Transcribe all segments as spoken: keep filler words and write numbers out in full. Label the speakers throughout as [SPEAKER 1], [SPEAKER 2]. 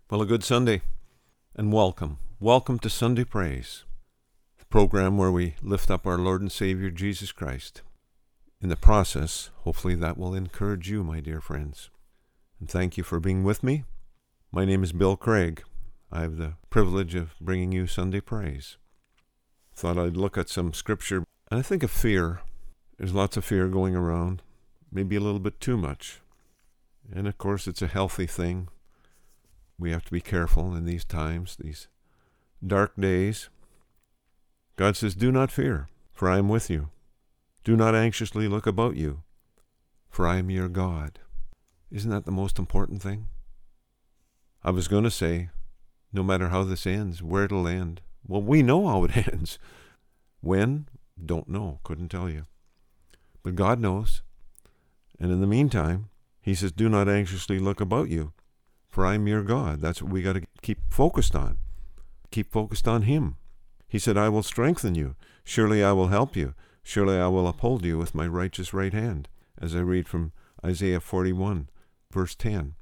[SPEAKER 1] Well, a good Sunday, and welcome. Welcome to Sunday Praise, the program where we lift up our Lord and Savior Jesus Christ. In the process, hopefully that will encourage you, my dear friends. And thank you for being with me. My name is Bill Craig. I have the privilege of bringing you Sunday Praise. Thought I'd look at some scripture, and I think of fear. There's lots of fear going around, maybe a little bit too much. And of course, it's a healthy thing. We have to be careful in these times, these dark days. God says, "Do not fear, for I am with you. Do not anxiously look about you, for I am your God." Isn't that the most important thing? I was going to say, no matter how this ends, where it'll end. Well, we know how it ends. When? Don't know. Couldn't tell you. But God knows. And in the meantime, he says, "Do not anxiously look about you, for I am your God." That's what we got to keep focused on. Keep focused on him. He said, "I will strengthen you. Surely I will help you. Surely I will uphold you with my righteous right hand," as I read from Isaiah forty-one, verse ten.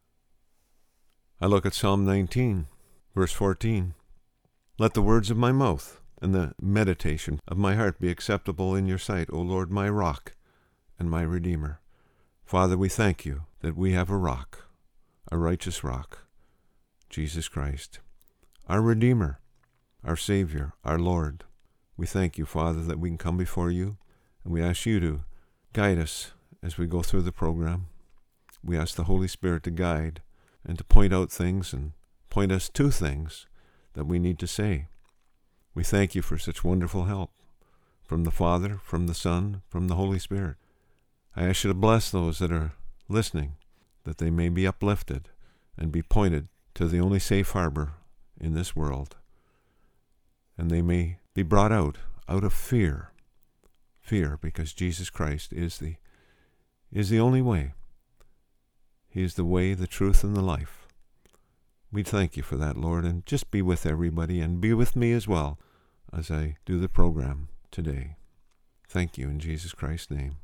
[SPEAKER 1] I look at Psalm nineteen, verse fourteen. "Let the words of my mouth and the meditation of my heart be acceptable in your sight, O Lord, my rock and my redeemer." Father, we thank you that we have a rock, a righteous rock, Jesus Christ, our Redeemer, our Savior, our Lord. We thank you, Father, that we can come before you, and we ask you to guide us as we go through the program. We ask the Holy Spirit to guide and to point out things and point us to things that we need to say. We thank you for such wonderful help from the Father, from the Son, from the Holy Spirit. I ask you to bless those that are listening, that they may be uplifted and be pointed to the only safe harbor in this world. And they may be brought out, out of fear. Fear, because Jesus Christ is the, is the only way. He is the way, the truth, and the life. We thank you for that, Lord, and just be with everybody and be with me as well as I do the program today. Thank you in Jesus Christ's name.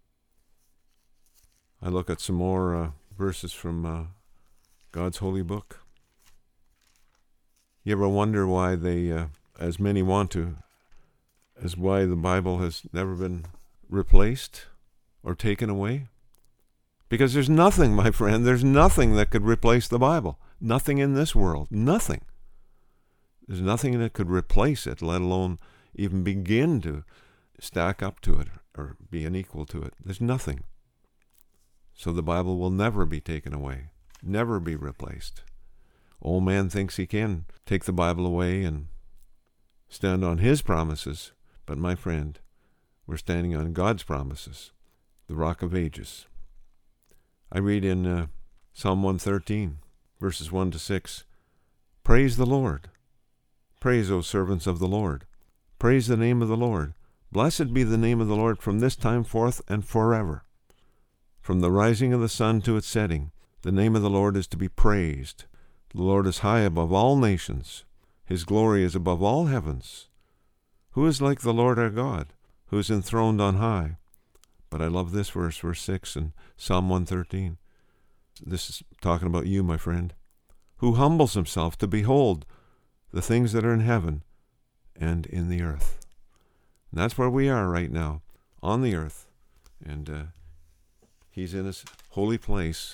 [SPEAKER 1] I look at some more uh, verses from uh, God's holy book. You ever wonder why they, uh, as many want to, as why the Bible has never been replaced or taken away? Because there's nothing, my friend, there's nothing that could replace the Bible. Nothing in this world. Nothing. There's nothing that could replace it, let alone even begin to stack up to it or be an equal to it. There's nothing. So the Bible will never be taken away, never be replaced. Old man thinks he can take the Bible away and stand on his promises, but my friend, we're standing on God's promises, the Rock of Ages. I read in uh, Psalm one thirteen, verses one to six, "Praise the Lord. Praise, O servants of the Lord. Praise the name of the Lord. Blessed be the name of the Lord from this time forth and forever. From the rising of the sun to its setting, the name of the Lord is to be praised. The Lord is high above all nations. His glory is above all heavens. Who is like the Lord our God, who is enthroned on high?" But I love this verse, verse six in Psalm one thirteen. This is talking about you, my friend. "Who humbles himself to behold the things that are in heaven and in the earth." And that's where we are right now, on the earth. And uh, he's in his holy place.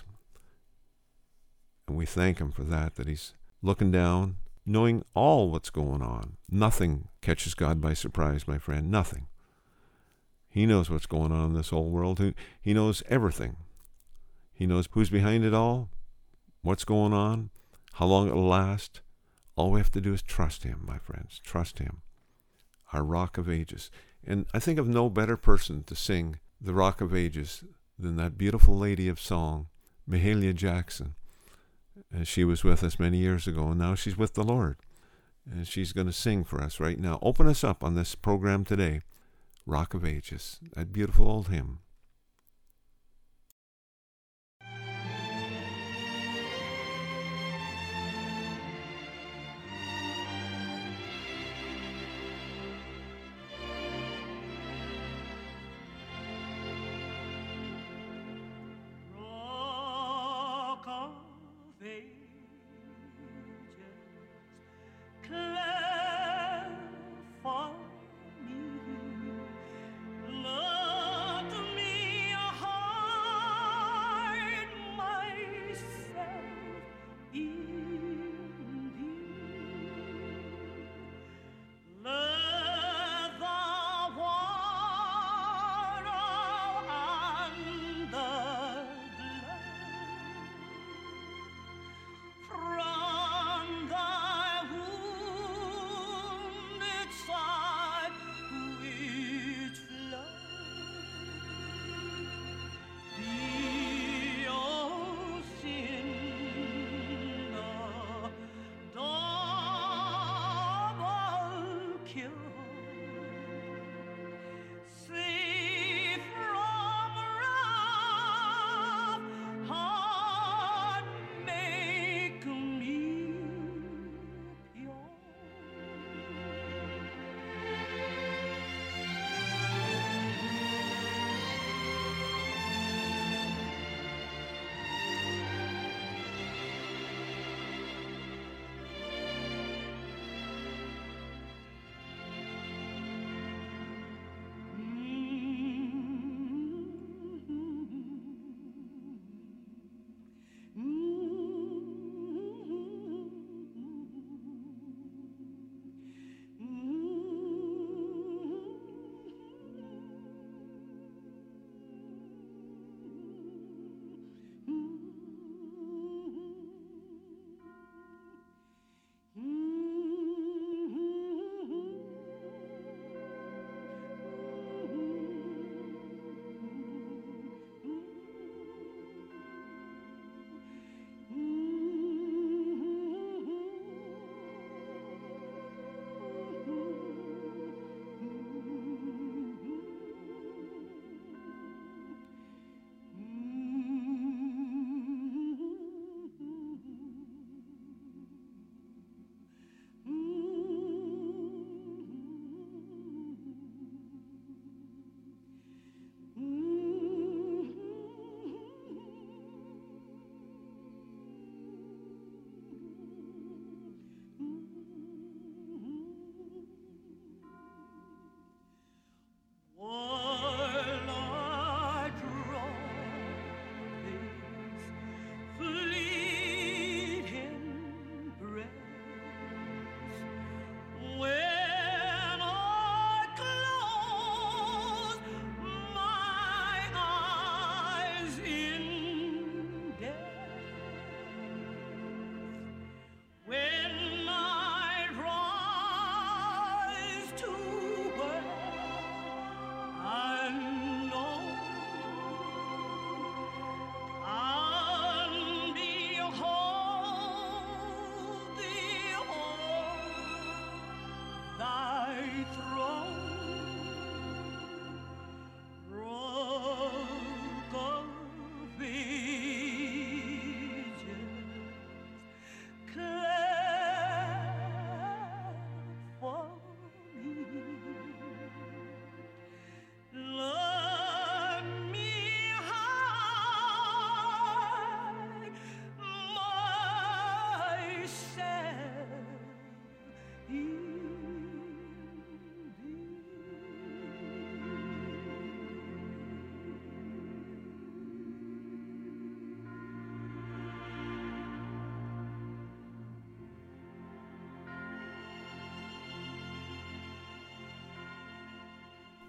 [SPEAKER 1] And we thank him for that, that he's looking down, knowing all what's going on. Nothing catches God by surprise, my friend. Nothing. He knows what's going on in this whole world. He, he knows everything. He knows who's behind it all, what's going on, how long it'll last. All we have to do is trust him, my friends. Trust him. Our Rock of Ages. And I think of no better person to sing the Rock of Ages than that beautiful lady of song, Mahalia Jackson. And she was with us many years ago, and now she's with the Lord. And she's going to sing for us right now. Open us up on this program today. Rock of Ages, that beautiful old hymn.
[SPEAKER 2] Rock of Ages,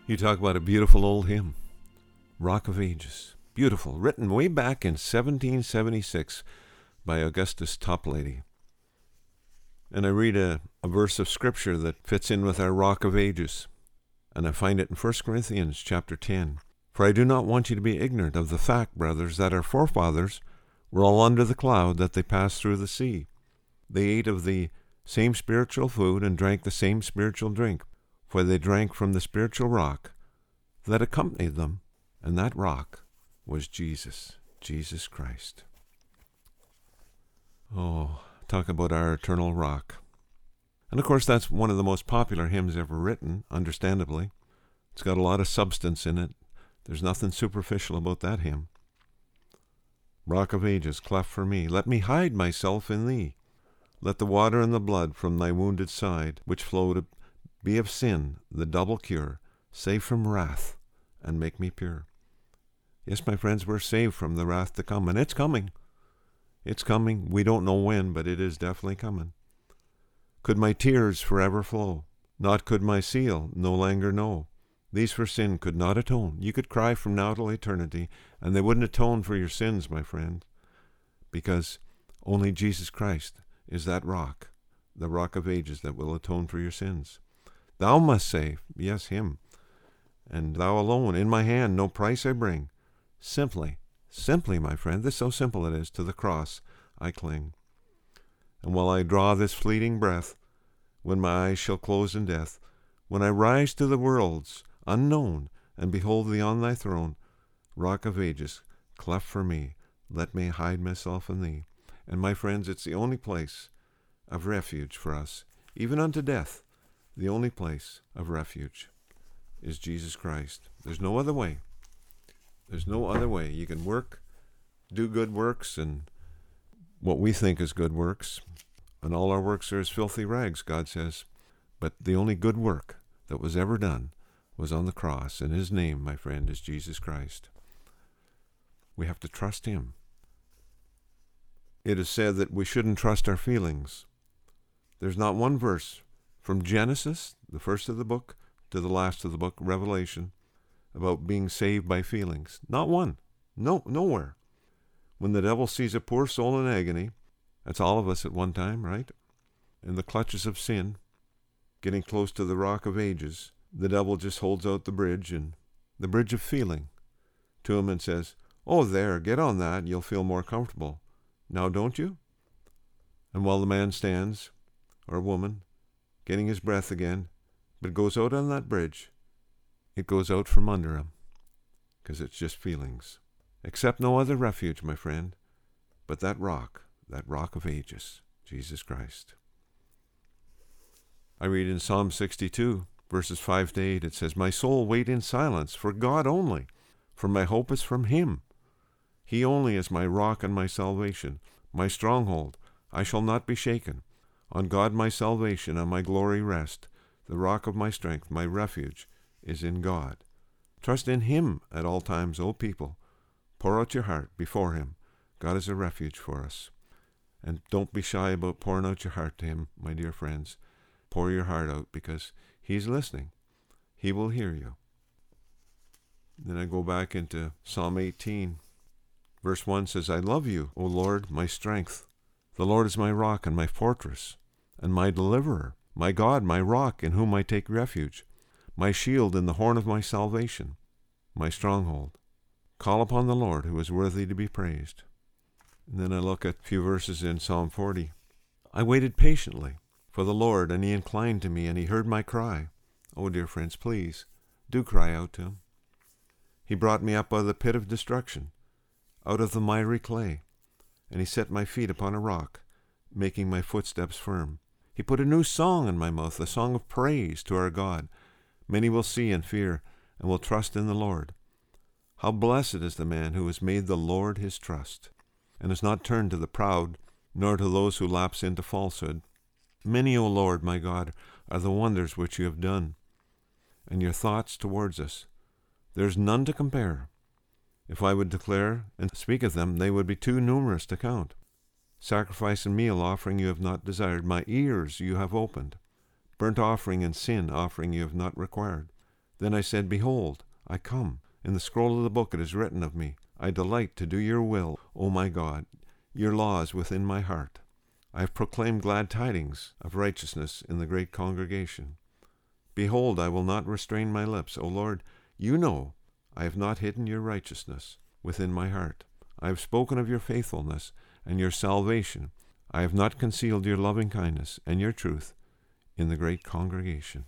[SPEAKER 1] You talk about a beautiful old hymn, Rock of Ages. Beautiful, written way back in seventeen seventy-six by Augustus Toplady. And I read a, a verse of Scripture that fits in with our Rock of Ages. And I find it in First Corinthians chapter ten. For I do not want you to be ignorant of the fact, brothers, that our forefathers were all under the cloud, that they passed through the sea. They ate of the same spiritual food and drank the same spiritual drink, for they drank from the spiritual rock that accompanied them, and that rock was Jesus, Jesus Christ. Oh, talk about our eternal rock. And of course, that's one of the most popular hymns ever written, understandably. It's got a lot of substance in it. There's nothing superficial about that hymn. Rock of Ages, cleft for me, let me hide myself in thee. Let the water and the blood from thy wounded side, which flowed, be of sin the double cure, save from wrath, and make me pure. Yes, my friends, we're saved from the wrath to come, and it's coming. It's coming. We don't know when, but it is definitely coming. Could my tears forever flow? Not could my seal no longer know. These for sin could not atone. You could cry from now till eternity, and they wouldn't atone for your sins, my friend, because only Jesus Christ is that rock, the rock of ages that will atone for your sins. Thou must say, yes, him, and thou alone, in my hand no price I bring. Simply, simply, my friend, this so simple it is, to the cross I cling. And while I draw this fleeting breath, when my eyes shall close in death, when I rise to the worlds unknown, and behold thee on thy throne, Rock of Ages, cleft for me, let me hide myself in thee. And my friends, it's the only place of refuge for us, even unto death. The only place of refuge is Jesus Christ. There's no other way. There's no other way. You can work, do good works, and what we think is good works, and all our works are as filthy rags, God says. But the only good work that was ever done was on the cross, and his name, my friend, is Jesus Christ. We have to trust him. It is said that we shouldn't trust our feelings. There's not one verse from Genesis, the first of the book, to the last of the book, Revelation, about being saved by feelings. Not one. No, nowhere. When the devil sees a poor soul in agony, that's all of us at one time, right? In the clutches of sin, getting close to the Rock of Ages, the devil just holds out the bridge, and the bridge of feeling, to him and says, oh, there, get on that, and you'll feel more comfortable. Now don't you? And while the man stands, or woman, getting his breath again, but goes out on that bridge, it goes out from under him, because it's just feelings. Accept no other refuge, my friend, but that rock, that Rock of Ages, Jesus Christ. I read in Psalm sixty-two, verses five to eight, it says, my soul wait in silence for God only, for my hope is from him. He only is my rock and my salvation, my stronghold. I shall not be shaken. On God my salvation and my glory rest. The rock of my strength, my refuge, is in God. Trust in him at all times, O people. Pour out your heart before him. God is a refuge for us. And don't be shy about pouring out your heart to him, my dear friends. Pour your heart out, because he's listening. He will hear you. Then I go back into Psalm eighteen. Verse one says, I love you, O Lord, my strength. The Lord is my rock and my fortress, and my deliverer, my God, my rock, in whom I take refuge, my shield and the horn of my salvation, my stronghold. Call upon the Lord, who is worthy to be praised. And then I look at a few verses in Psalm forty. I waited patiently for the Lord, and he inclined to me, and he heard my cry. Oh, dear friends, please, do cry out to him. He brought me up out of the pit of destruction, out of the miry clay, and he set my feet upon a rock, making my footsteps firm. He put a new song in my mouth, a song of praise to our God. Many will see and fear, and will trust in the Lord. How blessed is the man who has made the Lord his trust, and has not turned to the proud, nor to those who lapse into falsehood. Many, O Lord, my God, are the wonders which you have done, and your thoughts towards us. There is none to compare. If I would declare and speak of them, they would be too numerous to count. Sacrifice and meal offering you have not desired. My ears you have opened. Burnt offering and sin offering you have not required. Then I said, Behold, I come. In the scroll of the book it is written of me, I delight to do your will, O my God. Your law is within my heart. I have proclaimed glad tidings of righteousness in the great congregation. Behold, I will not restrain my lips. O Lord, you know I have not hidden your righteousness within my heart. I have spoken of your faithfulness and your salvation. I have not concealed your loving kindness and your truth in the great congregation.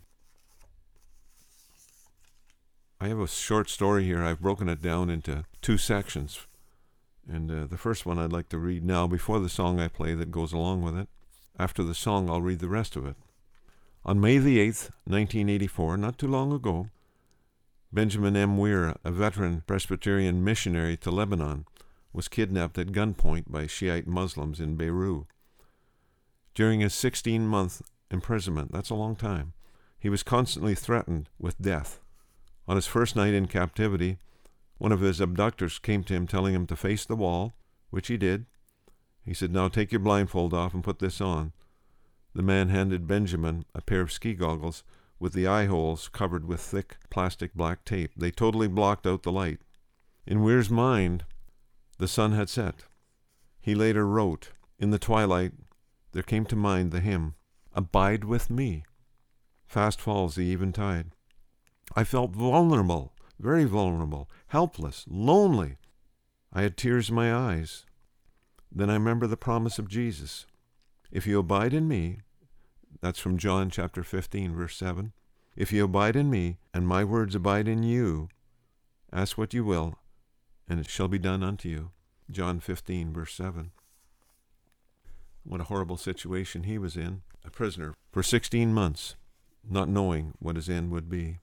[SPEAKER 1] I have a short story here. I've broken it down into two sections. And uh, the first one I'd like to read now before the song I play that goes along with it. After the song, I'll read the rest of it. On May the eighth, nineteen eighty-four, not too long ago, Benjamin M. Weir, a veteran Presbyterian missionary to Lebanon, was kidnapped at gunpoint by Shiite Muslims in Beirut. During his sixteen-month imprisonment, that's a long time, he was constantly threatened with death. On his first night in captivity, one of his abductors came to him telling him to face the wall, which he did. He said, Now take your blindfold off and put this on. The man handed Benjamin a pair of ski goggles with the eye holes covered with thick plastic black tape. They totally blocked out the light. In Weir's mind, the sun had set. He later wrote, In the twilight, there came to mind the hymn, Abide with me. Fast falls the eventide. I felt vulnerable, very vulnerable, helpless, lonely. I had tears in my eyes. Then I remember the promise of Jesus. If you abide in me, that's from John chapter fifteen, verse seven. If you abide in me, and my words abide in you, ask what you will, and it shall be done unto you. John fifteen, verse seven. What a horrible situation he was in, a prisoner for sixteen months, not knowing what his end would be.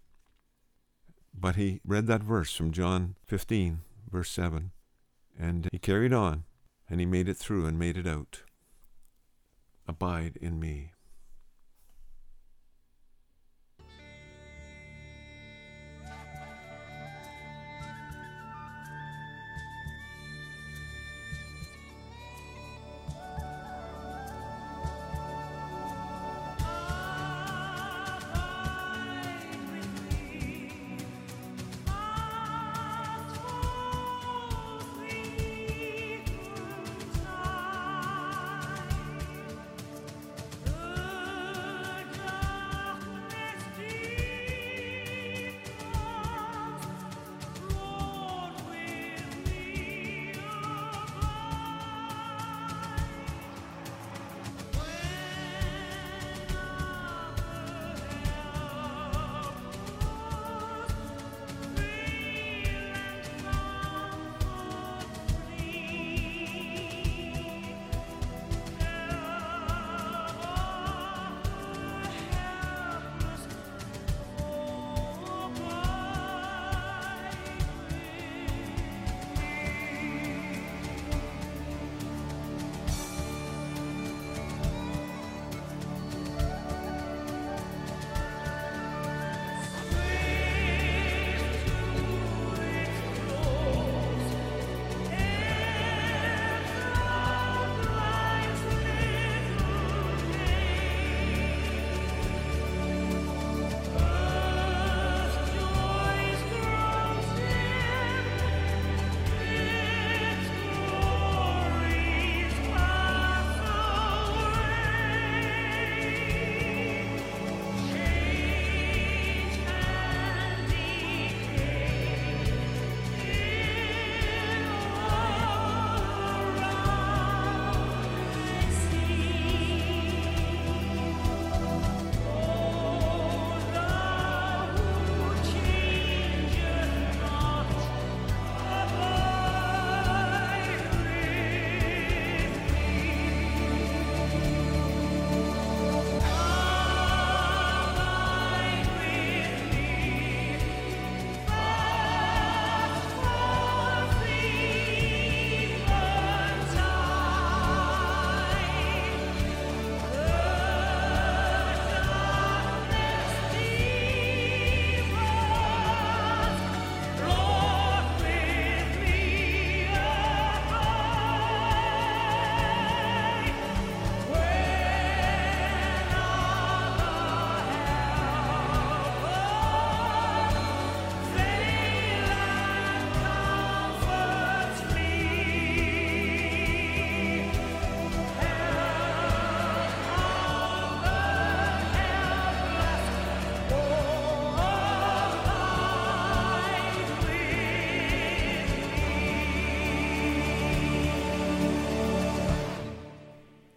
[SPEAKER 1] But he read that verse from John fifteen, verse seven, and he carried on, and he made it through and made it out. Abide in me.
[SPEAKER 2] Good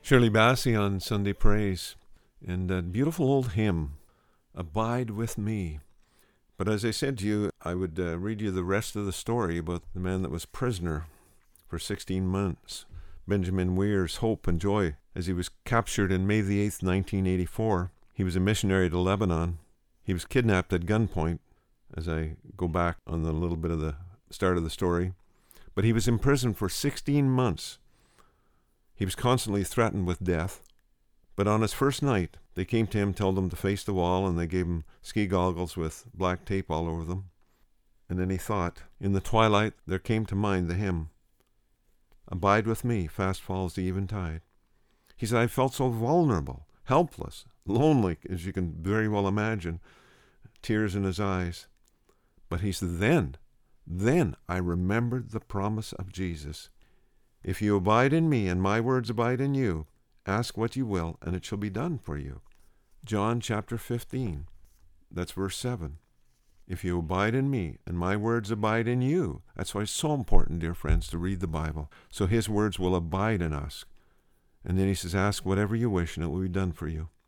[SPEAKER 1] Shirley Bassey on Sunday Praise, and that beautiful old hymn, Abide With Me. But as I said to you, I would uh, read you the rest of the story about the man that was prisoner for sixteen months, Benjamin Weir's hope and joy, as he was captured in May the eighth, nineteen eighty-four. He was a missionary to Lebanon. He was kidnapped at gunpoint, as I go back on the little bit of the start of the story. But he was imprisoned for sixteen months. He was constantly threatened with death. But on his first night, they came to him, told him to face the wall, and they gave him ski goggles with black tape all over them. And then he thought, in the twilight there came to mind the hymn, Abide with me, fast falls the eventide. He said, I felt so vulnerable, helpless, lonely, as you can very well imagine, tears in his eyes. But he said, then, then I remembered the promise of Jesus. If you abide in me and my words abide in you, ask what you will, and it shall be done for you. John chapter fifteen, that's verse seven. If you abide in me and my words abide in you, that's why it's so important, dear friends, to read the Bible, so his words will abide in us. And then he says, ask whatever you wish, and it will be done for you.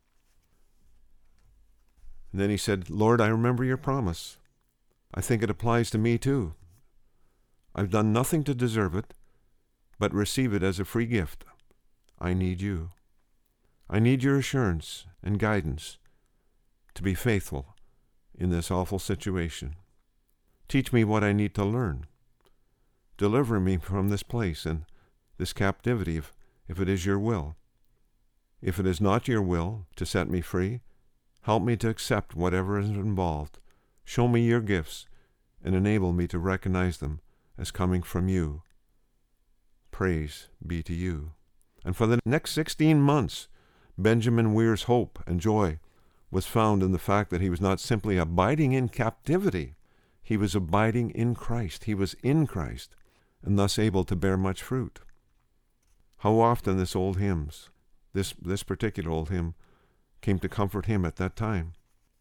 [SPEAKER 1] And then he said, Lord, I remember your promise. I think it applies to me too. I've done nothing to deserve it, but receive it as a free gift. I need you. I need your assurance and guidance to be faithful in this awful situation. Teach me what I need to learn. Deliver me from this place and this captivity if, if it is your will. If it is not your will to set me free, help me to accept whatever is involved. Show me your gifts and enable me to recognize them as coming from you. Praise be to you. And for the next sixteen months, Benjamin Weir's hope and joy was found in the fact that he was not simply abiding in captivity, he was abiding in Christ. He was in Christ, and thus able to bear much fruit. How often this old hymns, this, this particular old hymn, came to comfort him at that time.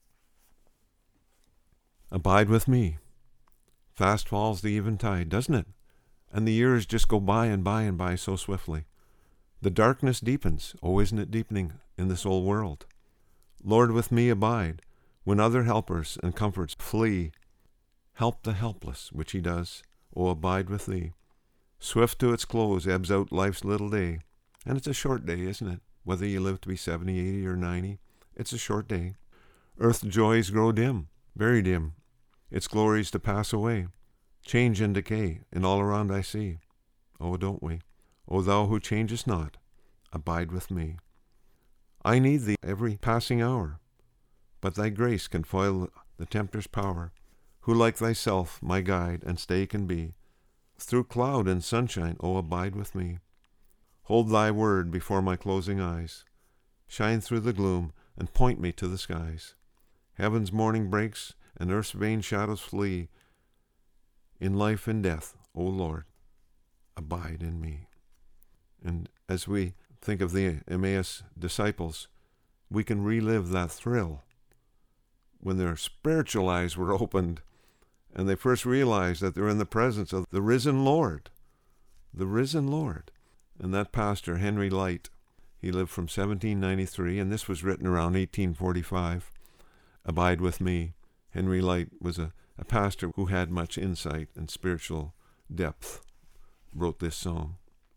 [SPEAKER 1] Abide with me. Fast falls the eventide, doesn't it? And the years just go by and by and by so swiftly. The darkness deepens. Oh, isn't it deepening in this old world? Lord, with me abide. When other helpers and comforts flee, help the helpless, which he does. Oh, abide with thee. Swift to its close ebbs out life's little day. And it's a short day, isn't it? Whether you live to be seventy, eighty, or ninety, it's a short day. Earth's joys grow dim, very dim. Its glories to pass away. Change and decay, and all around I see. Oh, don't we? O thou who changest not, abide with me. I need thee every passing hour, but thy grace can foil the tempter's power, who like thyself my guide and stay can be. Through cloud and sunshine, O abide with me. Hold thy word before my closing eyes. Shine through the gloom and point me to the skies. Heaven's morning breaks and earth's vain shadows flee. In life and death, O Lord, abide in me. And as we think of the Emmaus disciples, we can relive that thrill when their spiritual eyes were opened and they first realized that they're in the presence of the risen Lord, the risen Lord. And that pastor, Henry Light, he lived from seventeen ninety-three, and this was written around eighteen forty-five. Abide with me. Henry Light was a, a pastor who had much insight and spiritual depth, wrote this song.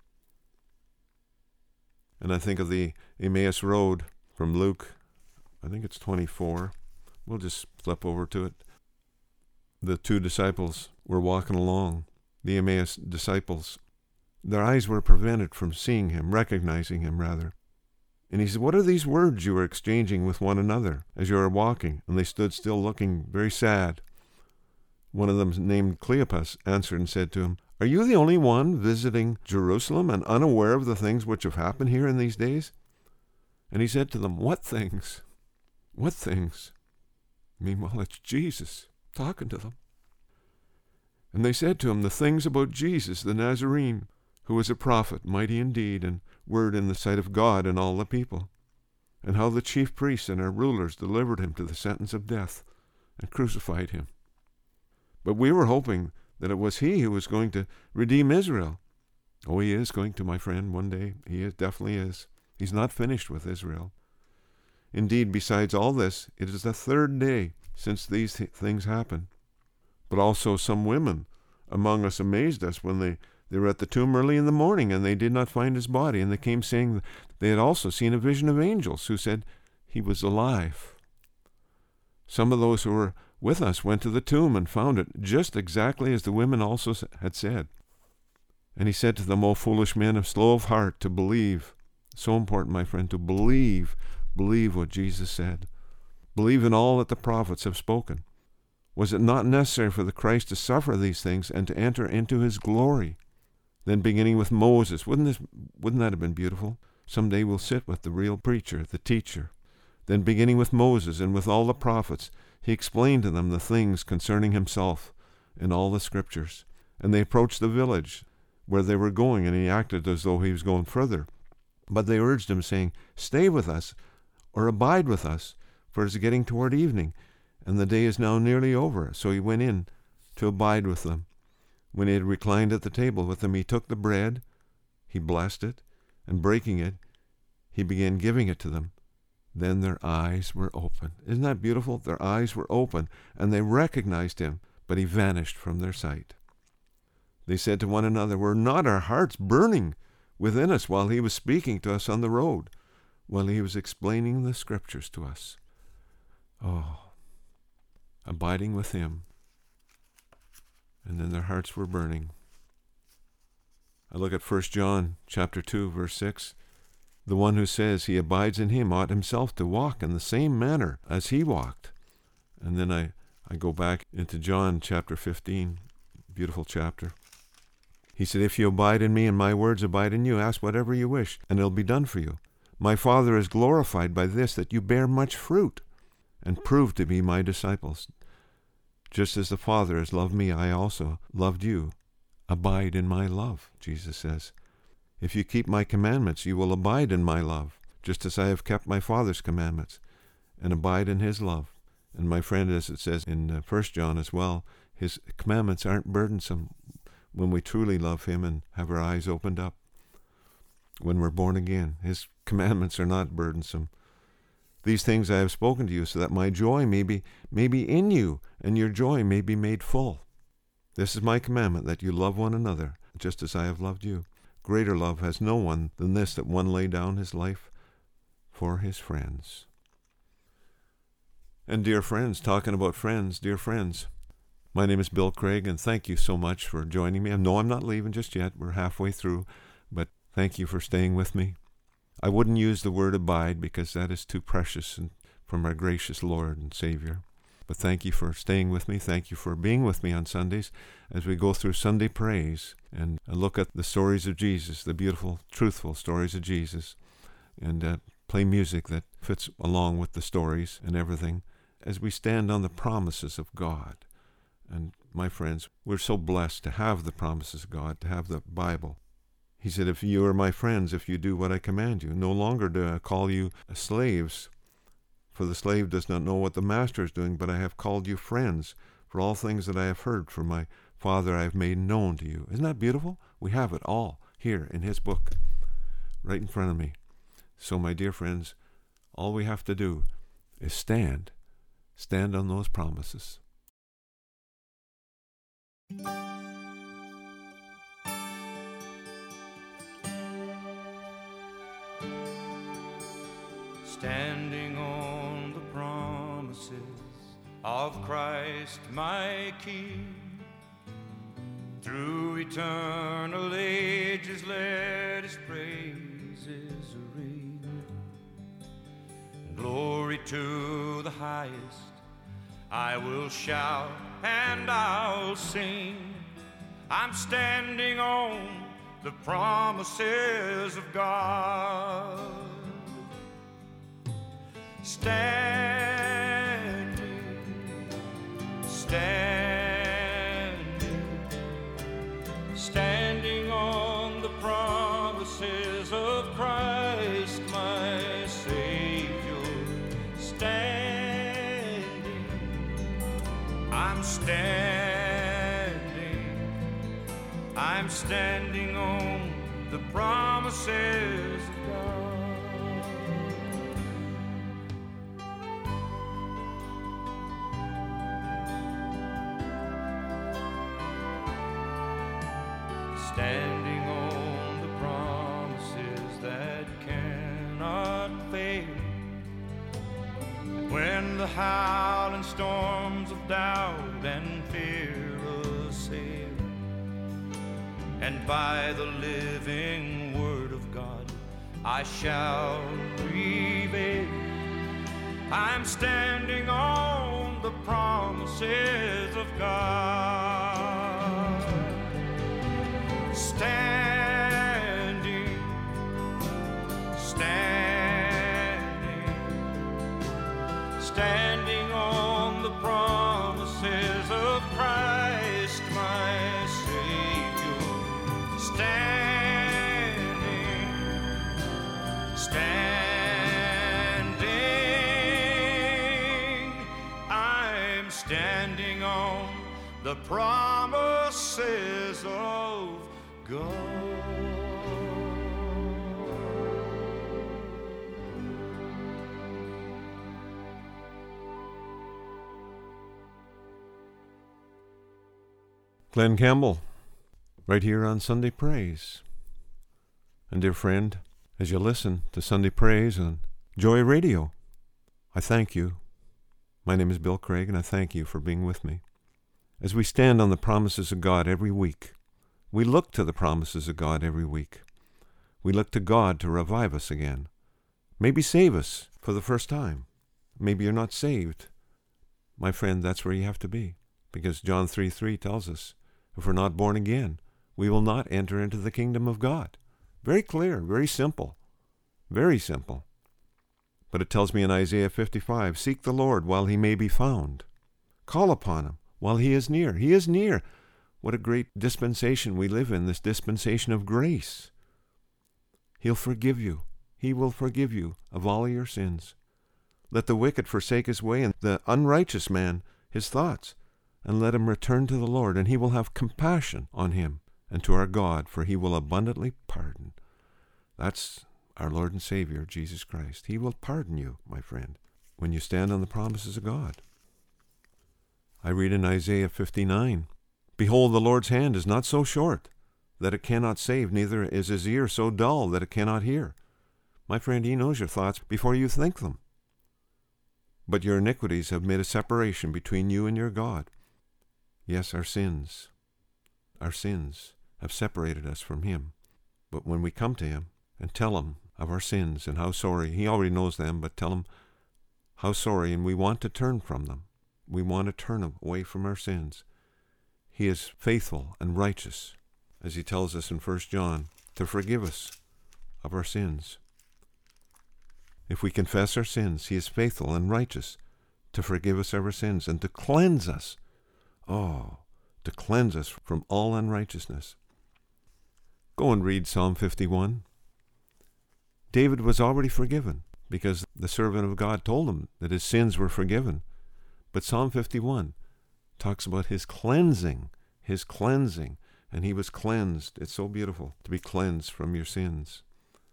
[SPEAKER 1] And I think of the Emmaus Road from Luke, I think it's twenty-four. We'll just flip over to it. The two disciples were walking along, the Emmaus disciples. Their eyes were prevented from seeing him, recognizing him rather. And he said, what are these words you are exchanging with one another as you are walking? And they stood still looking very sad. One of them, named Cleopas, answered and said to him, are you the only one visiting Jerusalem and unaware of the things which have happened here in these days? And he said to them, what things? What things? Meanwhile, it's Jesus talking to them. And they said to him, the things about Jesus, the Nazarene, who was a prophet, mighty in deed and word in the sight of God and all the people, and how the chief priests and our rulers delivered him to the sentence of death and crucified him. But we were hoping that it was he who was going to redeem Israel. Oh, he is going to, my friend, one day. He is, definitely is. He's not finished with Israel. Indeed, besides all this, it is the third day since these th- things happened. But also some women among us amazed us when they, they were at the tomb early in the morning, and they did not find his body. And they came saying they had also seen a vision of angels who said he was alive. Some of those who were with us went to the tomb and found it just exactly as the women also had said. And he said to them, O foolish men, of slow of heart to believe. So important, my friend, to believe. Believe what Jesus said. Believe in all that the prophets have spoken. Was it not necessary for the Christ to suffer these things and to enter into his glory? Then beginning with Moses, wouldn't this, wouldn't that have been beautiful? Someday we'll sit with the real preacher, the teacher. Then beginning with Moses and with all the prophets, he explained to them the things concerning himself in all the scriptures. And they approached the village where they were going, and he acted as though he was going further. But they urged him, saying, Stay with us, or abide with us, for it is getting toward evening, and the day is now nearly over. So he went in to abide with them. When he had reclined at the table with them, he took the bread, he blessed it, and breaking it, he began giving it to them. Then their eyes were open. Isn't that beautiful? Their eyes were open, and they recognized him, but he vanished from their sight. They said to one another, Were not our hearts burning within us while he was speaking to us on the road, while he was explaining the scriptures to us? Oh, abiding with him. And then their hearts were burning. I look at First John chapter two, verse six. The one who says he abides in him ought himself to walk in the same manner as he walked. And then I, I go back into John chapter fifteen, beautiful chapter. He said, If you abide in me and my words abide in you, ask whatever you wish, and it'll be done for you. My Father is glorified by this, that you bear much fruit, and prove to be my disciples. Just as the Father has loved me, I also loved you. Abide in my love, Jesus says. If you keep my commandments, you will abide in my love, just as I have kept my Father's commandments, and abide in his love. And my friend, as it says in First John as well, his commandments aren't burdensome when we truly love him and have our eyes opened up. When we're born again, his commandments are not burdensome. These things I have spoken to you, so that my joy may be, may be in you, and your joy may be made full. This is my commandment, that you love one another, just as I have loved you. Greater love has no one than this, that one lay down his life for his friends. And dear friends, talking about friends, dear friends, my name is Bill Craig, and thank you so much for joining me. I know I'm not leaving just yet. We're halfway through, but thank you for staying with me. I wouldn't use the word abide because that is too precious and from our gracious Lord and Savior. But thank you for staying with me. Thank you for being with me on Sundays as we go through Sunday Praise and look at the stories of Jesus, the beautiful, truthful stories of Jesus, and uh, play music that fits along with the stories and everything as we stand on the promises of God. And my friends, we're so blessed to have the promises of God, to have the Bible. He said, if you are my friends, if you do what I command you. No longer do I call you slaves, for the slave does not know what the master is doing, but I have called you friends, for all things that I have heard from my Father I have made known to you. Isn't that beautiful? We have it all here in his book, right in front of me. So my dear friends, all we have to do is stand. Stand on those promises.
[SPEAKER 2] Standing on the promises of Christ my King, through eternal ages let his praises ring. Glory to the highest, I will shout and I'll sing. I'm standing on the promises of God. Standing, standing, standing on the promises of Christ my Savior. Standing, I'm standing, I'm standing on the promises of God. standing on the promises that cannot fail. When the howling storms of doubt and fear assail, and by the living word of God I shall prevail. I'm standing on the promises of God. Standing, standing, standing on the promises of Christ my Savior. Standing, standing, I'm standing on the promises of God.
[SPEAKER 1] Glenn Campbell, right here on Sunday Praise. And dear friend, as you listen to Sunday Praise on Joy Radio, I thank you. My name is Bill Craig, and I thank you for being with me. As we stand on the promises of God every week, we look to the promises of God every week. We look to God to revive us again. Maybe save us for the first time. Maybe you're not saved. My friend, that's where you have to be. Because John three three tells us, if we're not born again, we will not enter into the kingdom of God. Very clear, very simple, very simple. But it tells me in Isaiah fifty-five, seek the Lord while he may be found. Call upon him while he is near. He is near. What a great dispensation we live in, this dispensation of grace. He'll forgive you. He will forgive you of all your sins. Let the wicked forsake his way, and the unrighteous man his thoughts. And let him return to the Lord, and he will have compassion on him, and to our God, for he will abundantly pardon. That's our Lord and Savior, Jesus Christ. He will pardon you, my friend, when you stand on the promises of God. I read in Isaiah fifty-nine, behold, the Lord's hand is not so short that it cannot save, neither is his ear so dull that it cannot hear. My friend, he knows your thoughts before you think them. But your iniquities have made a separation between you and your God. Yes, our sins, our sins have separated us from him. But when we come to him and tell him of our sins and how sorry, he already knows them, but tell him how sorry, and we want to turn from them. We want to turn away from our sins. He is faithful and righteous, as he tells us in First John, to forgive us of our sins. If we confess our sins, he is faithful and righteous to forgive us of our sins and to cleanse us. Oh, to cleanse us from all unrighteousness. Go and read Psalm fifty-one. David was already forgiven because the servant of God told him that his sins were forgiven. But Psalm fifty-one talks about his cleansing, his cleansing, and he was cleansed. It's so beautiful to be cleansed from your sins.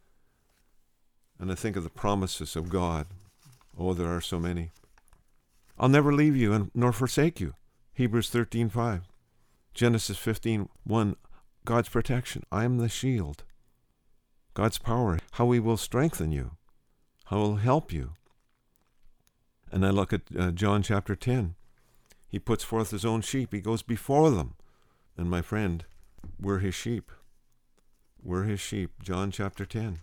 [SPEAKER 1] And I think of the promises of God. Oh, there are so many. I'll never leave you and nor forsake you. Hebrews thirteen five. Genesis fifteen one. God's protection. I am the shield. God's power. How he will strengthen you. How he will help you. And I look at uh, John chapter ten. He puts forth his own sheep. He goes before them. And my friend, we're his sheep. We're his sheep. John chapter ten.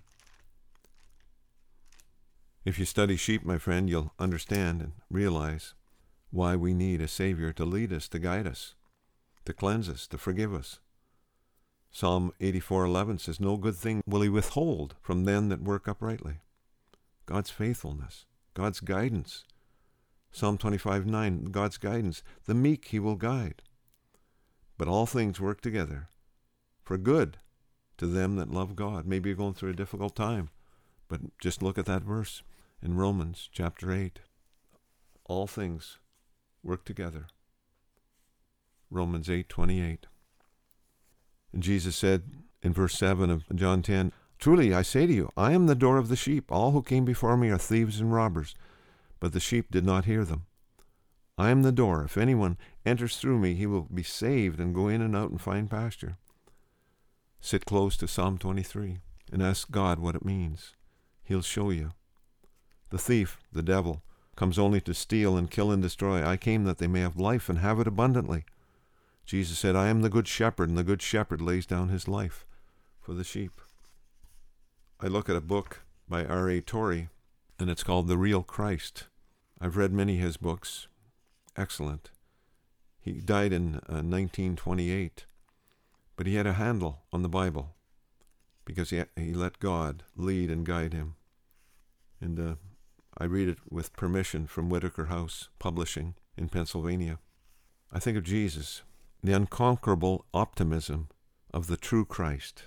[SPEAKER 1] If you study sheep, my friend, you'll understand and realize why we need a Savior to lead us, to guide us, to cleanse us, to forgive us. Psalm eighty-four eleven says, no good thing will he withhold from them that work uprightly. God's faithfulness, God's guidance. Psalm twenty-five nine, God's guidance. The meek he will guide. But all things work together for good to them that love God. Maybe you're going through a difficult time, but just look at that verse in Romans chapter eight. All things work together. Romans eight twenty-eight. And Jesus said in verse seven of John ten, truly I say to you, I am the door of the sheep. All who came before me are thieves and robbers, but the sheep did not hear them. I am the door. If anyone enters through me, he will be saved and go in and out and find pasture. Sit close to Psalm twenty-three and ask God what it means. He'll show you. The thief, the devil, comes only to steal and kill and destroy. I came that they may have life and have it abundantly. Jesus said, I am the good shepherd, and the good shepherd lays down his life for the sheep. I look at a book by R A Torrey, and it's called The Real Christ. I've read many of his books. Excellent. He died in uh, nineteen twenty-eight, but he had a handle on the Bible because he, he let God lead and guide him. And uh, I read it with permission from Whitaker House Publishing in Pennsylvania. I think of Jesus, the unconquerable optimism of the true Christ.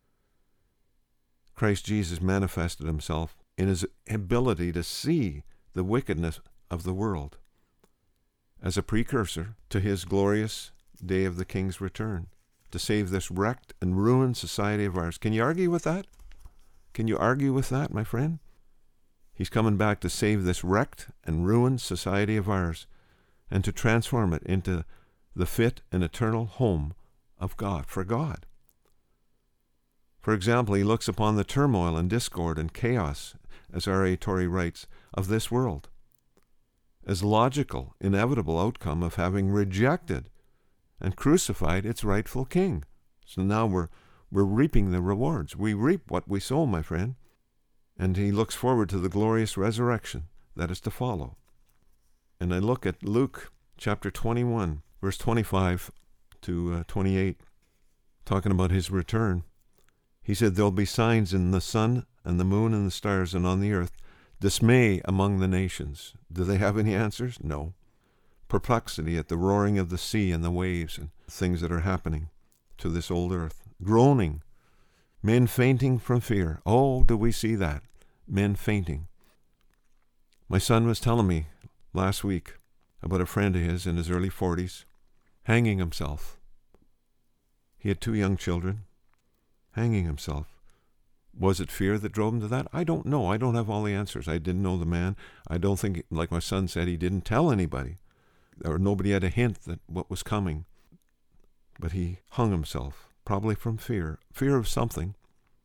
[SPEAKER 1] Christ Jesus manifested himself in his ability to see the wickedness of the world as a precursor to his glorious day of the King's return, to save this wrecked and ruined society of ours. Can you argue with that? Can you argue with that, my friend? He's coming back to save this wrecked and ruined society of ours and to transform it into the fit and eternal home of God, for God. For example, he looks upon the turmoil and discord and chaos, as R A Torrey writes, of this world as logical, inevitable outcome of having rejected and crucified its rightful king. So now we're we're reaping the rewards. We reap what we sow, my friend. And he looks forward to the glorious resurrection that is to follow. And I look at Luke chapter twenty-one, verse twenty-five to uh, twenty-eight, talking about his return. He said, there'll be signs in the sun and the moon and the stars and on the earth, dismay among the nations. Do they have any answers? No. Perplexity at the roaring of the sea and the waves and things that are happening to this old earth. Groaning. Men fainting from fear. Oh, do we see that? Men fainting. My son was telling me last week about a friend of his in his early forties, hanging himself. He had two young children, hanging himself. Was it fear that drove him to that? I don't know. I don't have all the answers. I didn't know the man. I don't think, like my son said, he didn't tell anybody, or nobody had a hint that what was coming. But he hung himself, probably from fear, fear of something.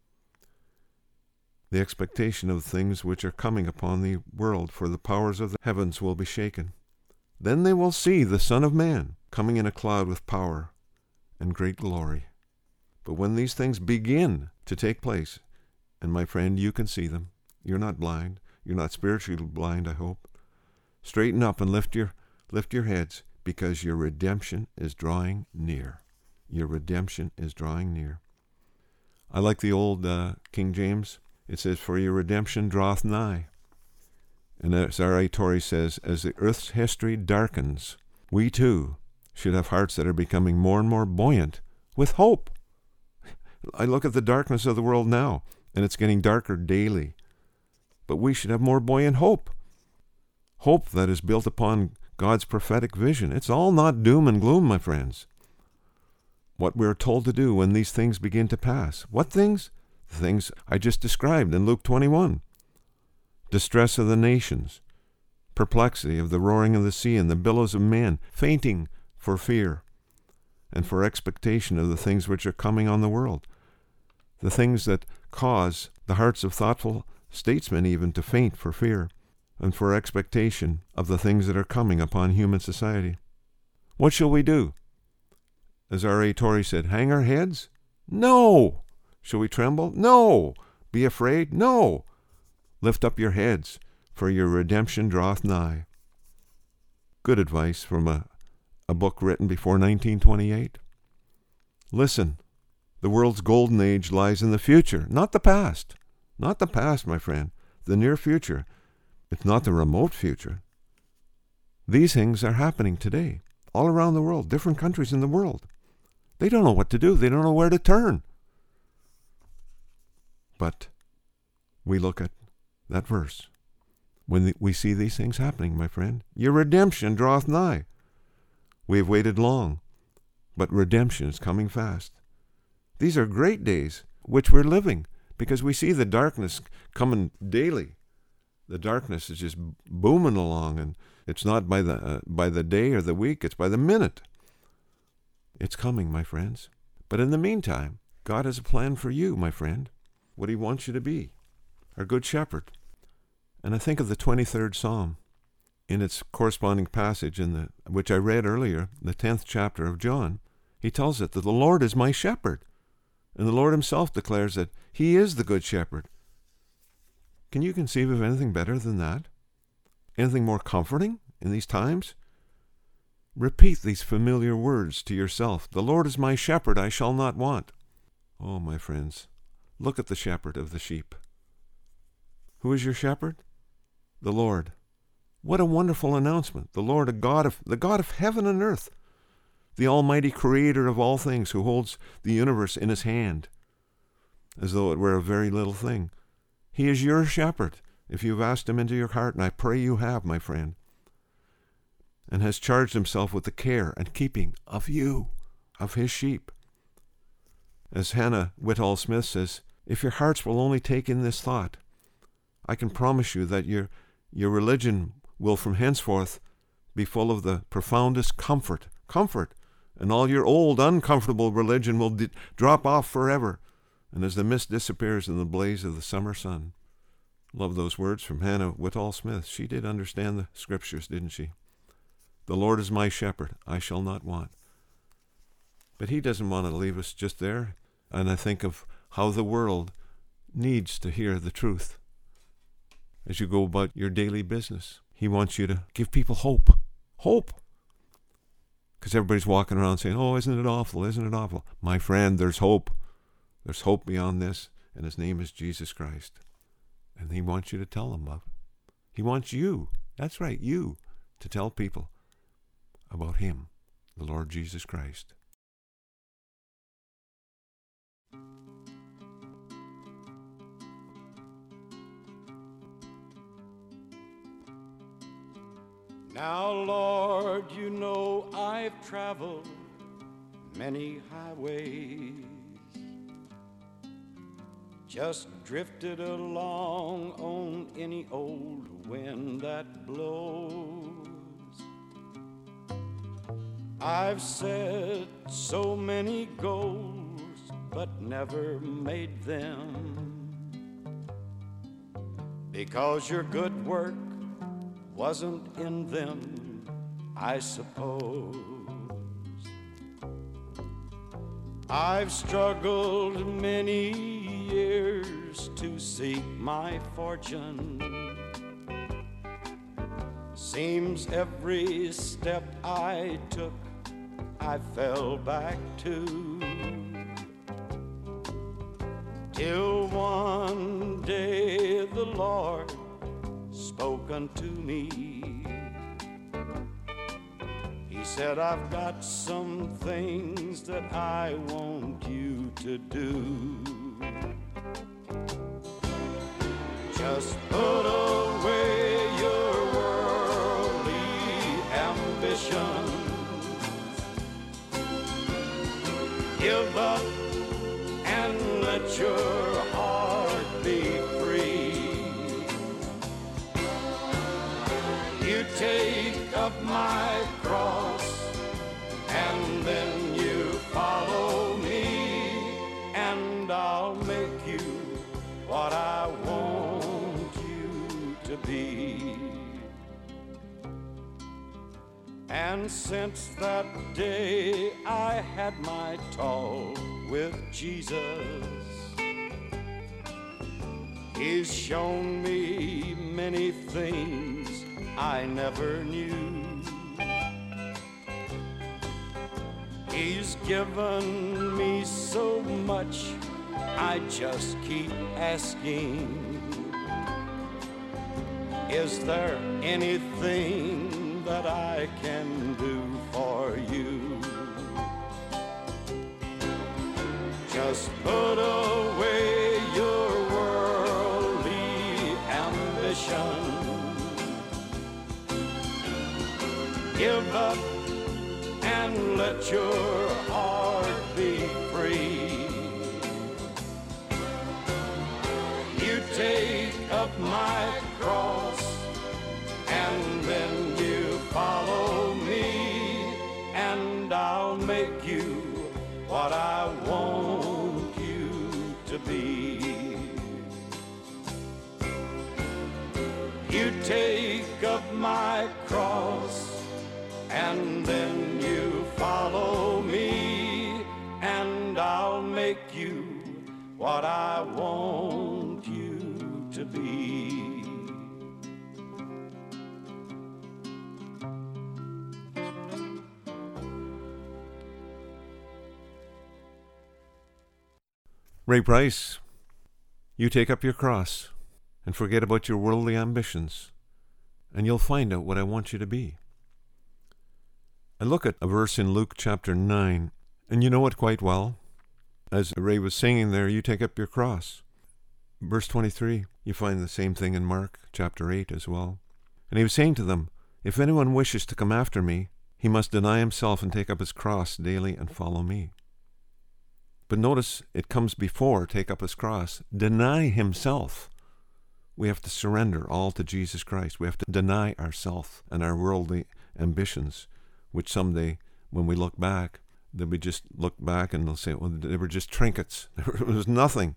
[SPEAKER 1] The expectation of things which are coming upon the world, for the powers of the heavens will be shaken. Then they will see the Son of Man coming in a cloud with power and great glory. But when these things begin to take place, and my friend, you can see them. You're not blind. You're not spiritually blind, I hope. Straighten up and lift your lift your heads, because your redemption is drawing near. Your redemption is drawing near. I like the old uh, King James. It says, for your redemption draweth nigh. And as R A Torrey says, as the earth's history darkens, we too should have hearts that are becoming more and more buoyant with hope. I look at the darkness of the world now, and it's getting darker daily. But we should have more buoyant hope. Hope that is built upon God's prophetic vision. It's all not doom and gloom, my friends. What we're told to do when these things begin to pass. What things? The things I just described in Luke twenty-one. Distress of the nations, perplexity of the roaring of the sea and the billows of men, fainting for fear and for expectation of the things which are coming on the world. The things that cause the hearts of thoughtful statesmen even to faint for fear and for expectation of the things that are coming upon human society. What shall we do? As R A Torrey said, hang our heads? No! Shall we tremble? No! Be afraid? No! Lift up your heads, for your redemption draweth nigh. Good advice from a, a book written before nineteen twenty-eight. Listen, the world's golden age lies in the future, not the past. Not the past, my friend. The near future. It's not the remote future. These things are happening today, all around the world, different countries in the world. They don't know what to do. They don't know where to turn. But we look at that verse. When the, we see these things happening, my friend, your redemption draweth nigh. We have waited long, but redemption is coming fast. These are great days which we're living, because we see the darkness coming daily. The darkness is just booming along, and it's not by the uh, by the day or the week, it's by the minute. It's coming, my friends. But in the meantime, God has a plan for you, my friend, what he wants you to be, our good shepherd. And I think of the twenty-third Psalm in its corresponding passage, in the which I read earlier, the tenth chapter of John. He tells it that the Lord is my shepherd. And the Lord himself declares that he is the good shepherd. Can you conceive of anything better than that? Anything more comforting in these times? Repeat these familiar words to yourself. The Lord is my shepherd, I shall not want. Oh, my friends, look at the shepherd of the sheep. Who is your shepherd? The Lord. What a wonderful announcement. The Lord, a God of, the God of heaven and earth, the almighty creator of all things, who holds the universe in his hand, as though it were a very little thing. He is your shepherd, if you've asked him into your heart, and I pray you have, my friend, and has charged himself with the care and keeping of you, of his sheep. As Hannah Whitall Smith says, if your hearts will only take in this thought, I can promise you that your your religion will from henceforth be full of the profoundest comfort, comfort, and all your old uncomfortable religion will d- drop off forever, and as the mist disappears in the blaze of the summer sun. Love those words from Hannah Whitall Smith. She did understand the scriptures, didn't she? The Lord is my shepherd, I shall not want. But he doesn't want to leave us just there. And I think of how the world needs to hear the truth. As you go about your daily business, he wants you to give people hope. Hope. Because everybody's walking around saying, oh, isn't it awful? Isn't it awful? My friend, there's hope. There's hope beyond this, and his name is Jesus Christ. And he wants you to tell them about it. He wants you, that's right, you, to tell people about him, the Lord Jesus Christ.
[SPEAKER 2] Now, Lord, you know I've traveled many highways, just drifted along on any old wind that blows. I've set so many goals, but never made them, because your good work wasn't in them, I suppose. I've struggled many years to seek my fortune. Seems every step I took, I fell back to, till one day the Lord spoke unto me. He said, I've got some things that I want you to do. Just put away your worldly ambitions. Give up and let your heart be free. You take up my cross and then you follow me, and I'll make you what I want you to be. And since that day I had my talk with Jesus, he's shown me many things I never knew. He's given me so much, I just keep asking, is there anything that I can do for you? Just put away your worldly ambition. Give up and let your heart be free. You take up my cross and then you follow me, and I'll make you what I want you You take up my cross, and then you follow me, and I'll make you what I want you to be.
[SPEAKER 1] Ray Price, you take up your cross and forget about your worldly ambitions, and you'll find out what I want you to be. I look at a verse in Luke chapter nine, and you know it quite well. As Ray was singing there, you take up your cross. Verse twenty-three, you find the same thing in Mark chapter eight as well. And he was saying to them, if anyone wishes to come after me, he must deny himself and take up his cross daily and follow me. But notice it comes before take up his cross. Deny himself. We have to surrender all to Jesus Christ. We have to deny ourselves and our worldly ambitions, which someday, when we look back, then we just look back and they'll say, well, they were just trinkets. There was nothing.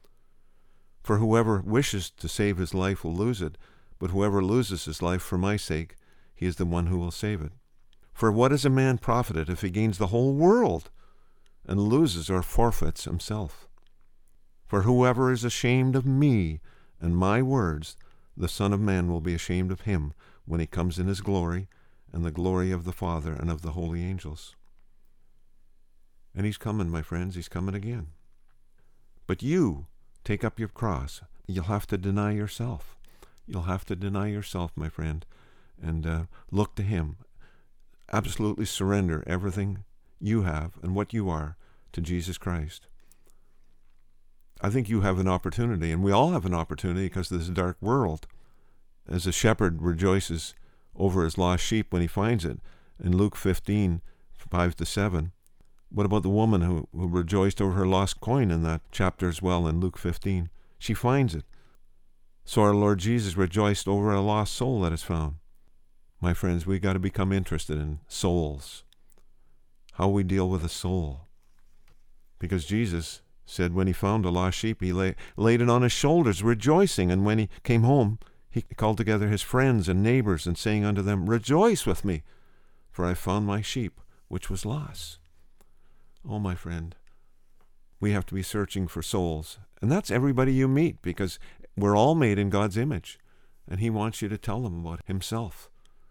[SPEAKER 1] For whoever wishes to save his life will lose it, but whoever loses his life for my sake, he is the one who will save it. For what is a man profited if he gains the whole world and loses or forfeits himself? For whoever is ashamed of me and my words, the Son of Man will be ashamed of him when he comes in his glory and the glory of the Father and of the holy angels. And he's coming, my friends, he's coming again. But you take up your cross. You'll have to deny yourself. You'll have to deny yourself, my friend, and uh, look to him. Absolutely surrender everything you have and what you are to Jesus Christ. I think you have an opportunity, and we all have an opportunity because of this dark world. As a shepherd rejoices over his lost sheep when he finds it, in Luke fifteen, five to seven. What about the woman who, who rejoiced over her lost coin in that chapter as well in Luke fifteen? She finds it. So our Lord Jesus rejoiced over a lost soul that is found. My friends, we got to become interested in souls. How we deal with a soul. Because Jesus said when he found a lost sheep, he lay, laid it on his shoulders, rejoicing. And when he came home, he called together his friends and neighbors and saying unto them, rejoice with me, for I found my sheep, which was lost. Oh, my friend, we have to be searching for souls. And that's everybody you meet, because we're all made in God's image. And he wants you to tell them about himself.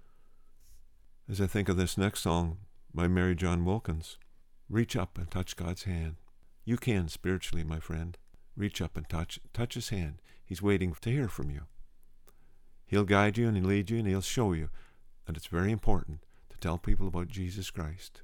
[SPEAKER 1] As I think of this next song by Mary John Wilkins, reach up and touch God's hand. You can spiritually, my friend. Reach up and touch touch his hand. He's waiting to hear from you. He'll guide you and he'll lead you and he'll show you that it's very important to tell people about Jesus Christ.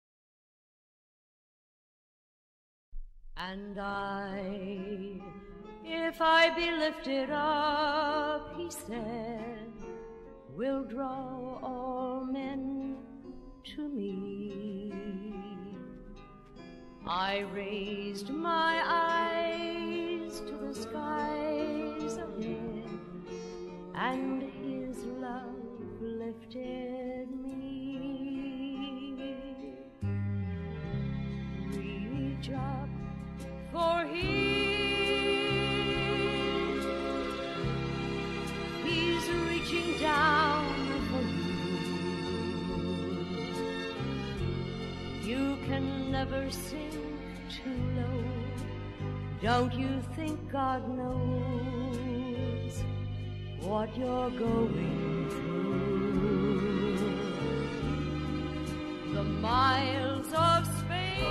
[SPEAKER 3] And I, if I be lifted up, he said, will draw all men to me. I raised my eyes to the skies ahead, and his love lifted me. Reach up, for he, he's reaching down for you. You can never sink too low. Don't you think God knows what you're going through? The miles of space,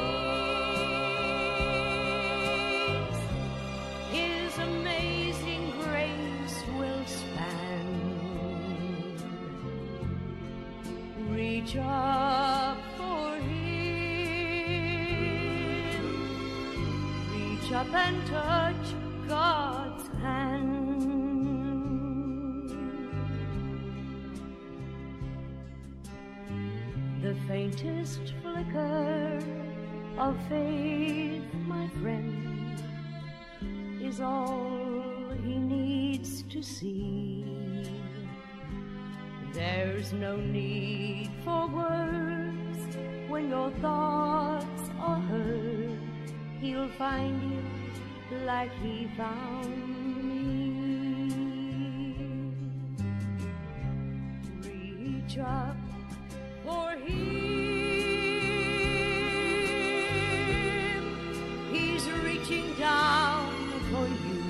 [SPEAKER 3] his amazing grace will span. Reach up for him, reach up and touch God's hand. The faintest flicker of faith, my friend, is all he needs to see. There's no need for words when your thoughts are heard. He'll find you like he found me. reach up for him. He's reaching down for you.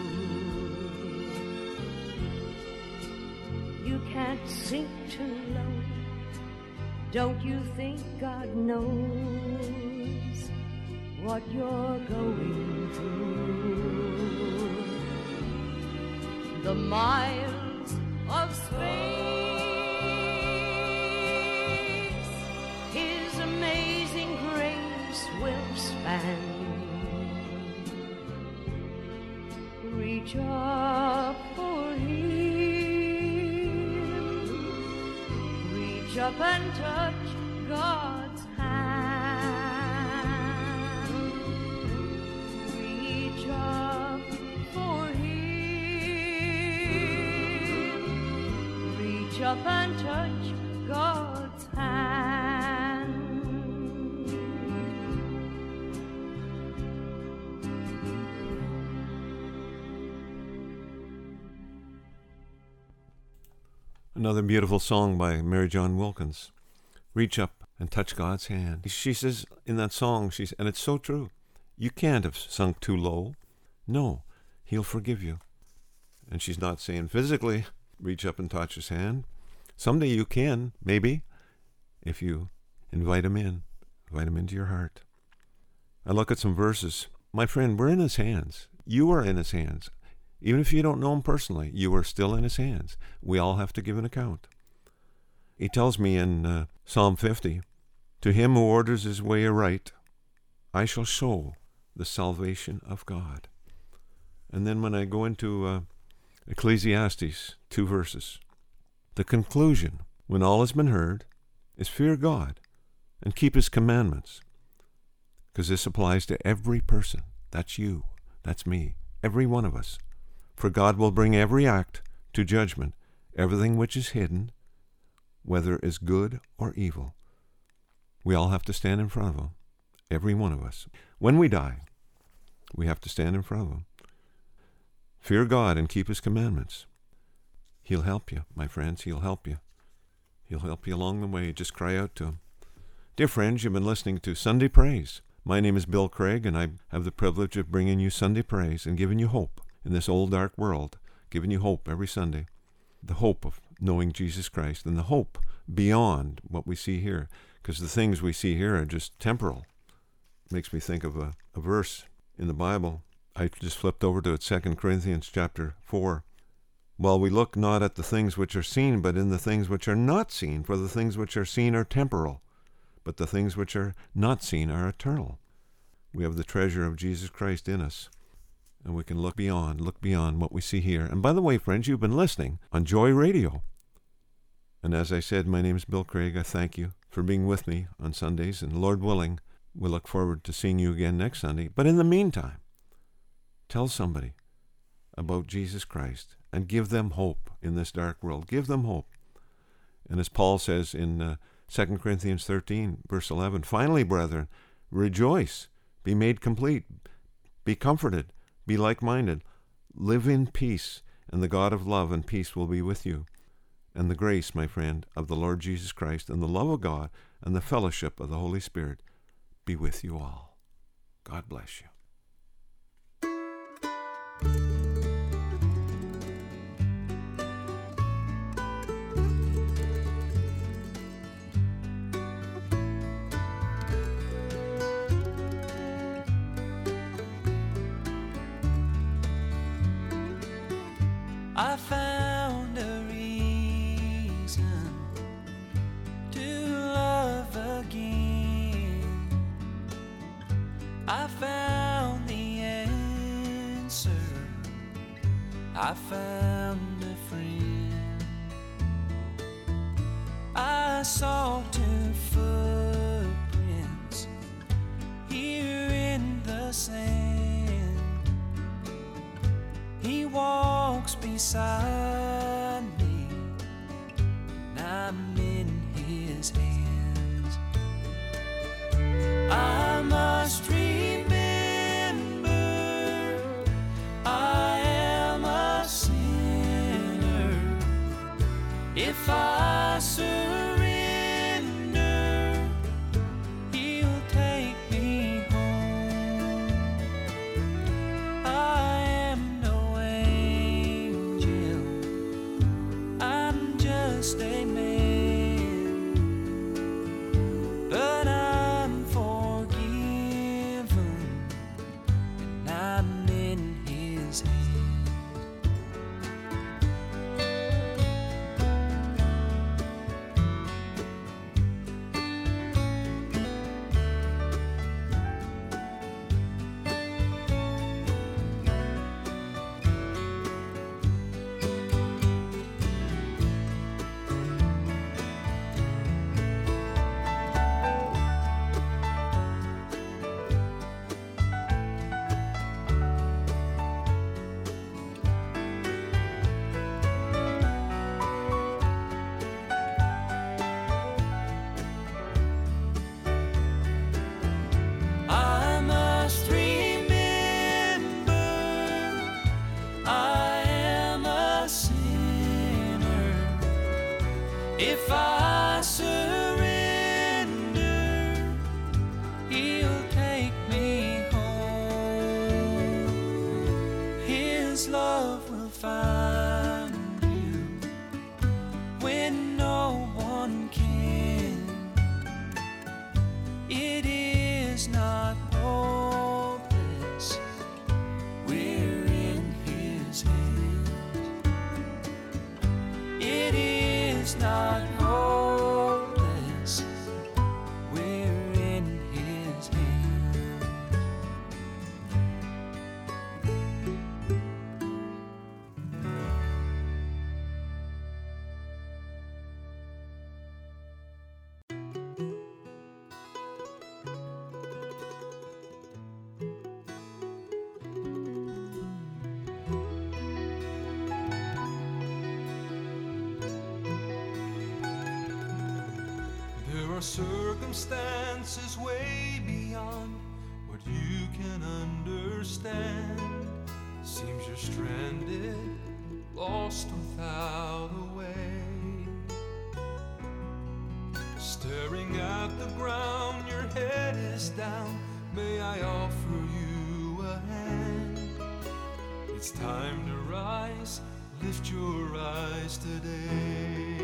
[SPEAKER 3] You can't sink too low. Don't you think God knows what you're going through? The miles of space His amazing grace will span. Reach up for Him. Reach up and touch God's hand. Reach up for Him. Reach up and touch God's hand.
[SPEAKER 1] Another beautiful song by Mary John Wilkins. Reach up and touch God's hand. She says in that song, she's, and it's so true, you can't have sunk too low. No, He'll forgive you. And she's not saying physically, reach up and touch His hand. Someday you can, maybe, if you invite Him in, invite Him into your heart. I look at some verses. My friend, we're in His hands. You are in His hands. Even if you don't know Him personally, you are still in His hands. We all have to give an account. He tells me in uh, Psalm fifty, to him who orders his way aright, I shall show the salvation of God. And then when I go into uh, Ecclesiastes, two verses, the conclusion, when all has been heard, is fear God and keep His commandments. Because this applies to every person. That's you. That's me. Every one of us. For God will bring every act to judgment, everything which is hidden, whether is good or evil. We all have to stand in front of Him, every one of us. When we die, we have to stand in front of Him. Fear God and keep His commandments. He'll help you, my friends. He'll help you. He'll help you along the way. Just cry out to Him. Dear friends, you've been listening to Sunday Praise. My name is Bill Craig, and I have the privilege of bringing you Sunday Praise and giving you hope in this old dark world, giving you hope every Sunday. The hope of knowing Jesus Christ and the hope beyond what we see here, because the things we see here are just temporal. It makes me think of a, a verse in the Bible. I just flipped over to it, Second Corinthians chapter four. While we look not at the things which are seen, but in the things which are not seen, for the things which are seen are temporal, but the things which are not seen are eternal. We have the treasure of Jesus Christ in us. And we can look beyond, look beyond what we see here. And by the way, friends, you've been listening on Joy Radio. And as I said, my name is Bill Craig. I thank you for being with me on Sundays. And Lord willing, we look forward to seeing you again next Sunday. But in the meantime, tell somebody about Jesus Christ and give them hope in this dark world. Give them hope. And as Paul says in uh, Second Corinthians thirteen, verse eleven, finally, brethren, rejoice, be made complete, be comforted, be like-minded, live in peace, and the God of love and peace will be with you. And the grace, my friend, of the Lord Jesus Christ and the love of God and the fellowship of the Holy Spirit be with you all. God bless you.
[SPEAKER 4] I found a reason to love again. I found the answer. I found a friend. I saw two footprints here in the sand. He walks beside me, and I'm in His hands. I must remember I am a sinner if I surrender, He'll take me home. I am no angel, I'm just a man, but I'm forgiven and I'm in His hands. I must remember I am a sinner. If I surrender, He'll take me home. His love will find you when no one can. It is not hopeless, we're in His hands. It is not hopeless, we're in His hands.
[SPEAKER 5] There are circumstances way beyond what you can understand. Seems you're stranded, lost without a way. Staring at the ground, your head is down. May I offer you a hand? It's time to rise, lift your eyes today.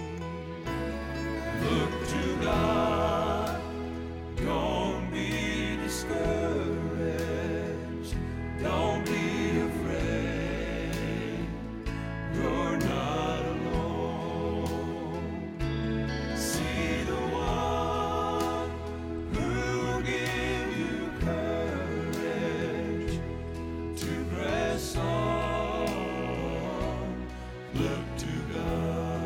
[SPEAKER 5] Look to God, don't be discouraged, don't be afraid, you're not alone. See the one who will give you courage to press on. Look to God.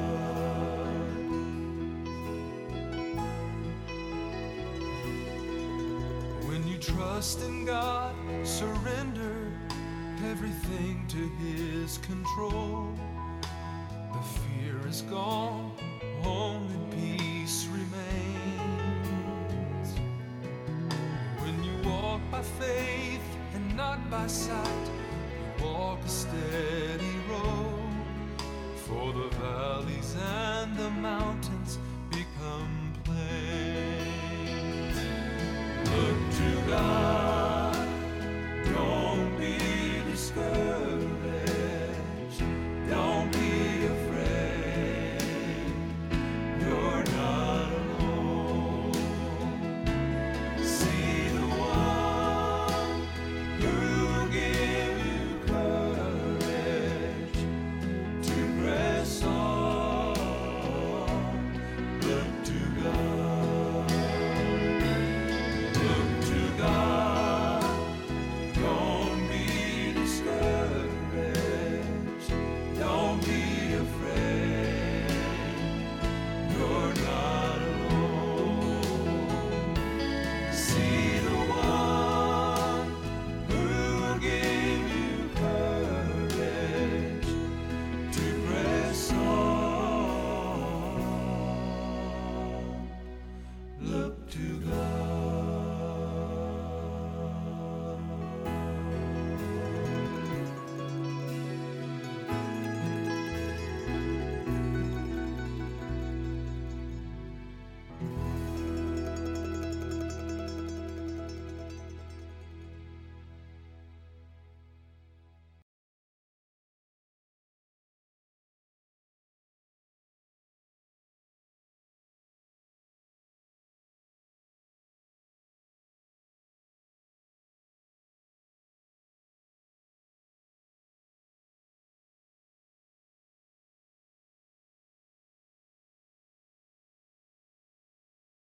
[SPEAKER 5] When you trust in God, surrender everything to His control. The fear is gone, only peace remains. When you walk by faith and not by sight, you walk a steady road. For the valleys and